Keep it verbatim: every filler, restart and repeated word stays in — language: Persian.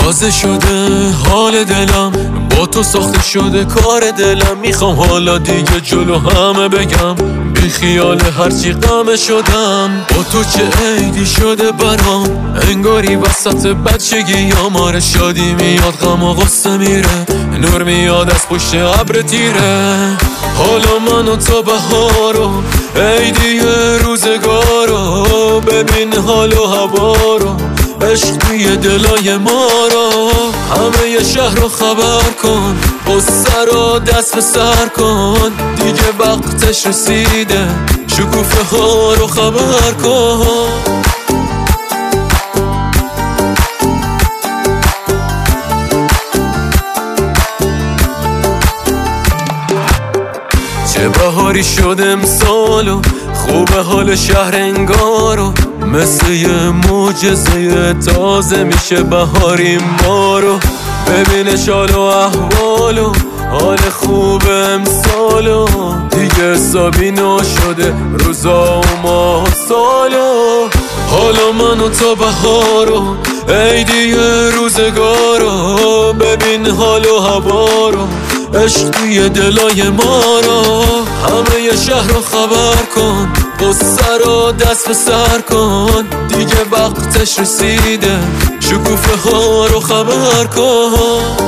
تازه شده حال دلم، با تو ساخته شده کار دلم. میخوام حالا دیگه جلو همه بگم بی خیال هرچی غمه شدم. با تو چه عیدی شده برام، انگاری وسط بچگی یا مار شادی میاد غم و غصه میره، نور میاد از پشت ابر تیره. حالا من و تو بهارو، عیدی روزگارو، ببین حال و هوا رو، عشق توی دلای ما رو. همه ی شهر رو خبر کن، قصه رو دست به سر کن، دیگه وقتش رسیده، شکوفه ها رو خبر کن. چه بهاری شد امسالو، خوبه حال شهر انگارو، مثل یه معجزه تازه میشه بهاری ما رو. ببین شال و احوالو، حال خوب امسالو، دیگه حسابی نشده روزا و ماه و سالو. حالا من و تو بهارو، عیدی روزگارو، ببین حال و هوا رو، عشق توی دلای ما رو. همه ی شهر رو خبر کن، قصه رو دست به سر کن، دیگه وقتش رسیده، شکوفه ها رو خبر کن.